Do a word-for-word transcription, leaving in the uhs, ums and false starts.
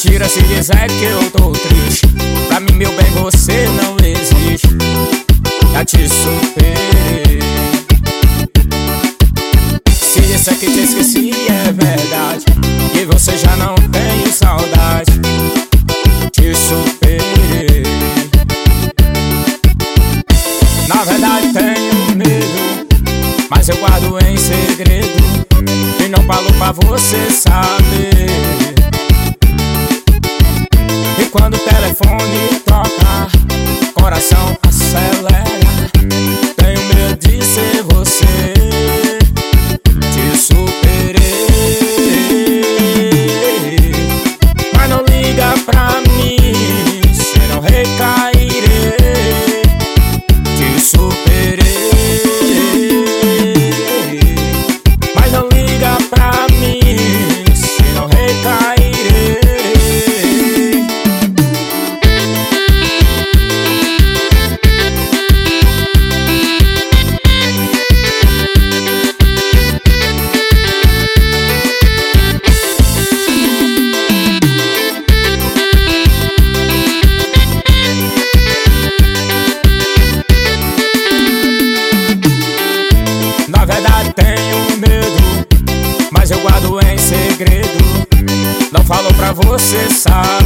mentira se dizer que eu tô triste. Pra mim, meu bem, você não existe. Já te superei. Se disser que te esqueci é verdade, e você já não tem saudade. Te superei. Na verdade tenho medo, mas eu guardo em segredo e não falo pra você saber. E quando o telefone toca, coração acelera. Tenho medo de ser você. Te superei, mas não liga pra mim, senão recairei. Te superei, mas não liga pra mim, senão recairei. Na verdade tenho medo, mas eu guardo em segredo. Não falo pra você saber.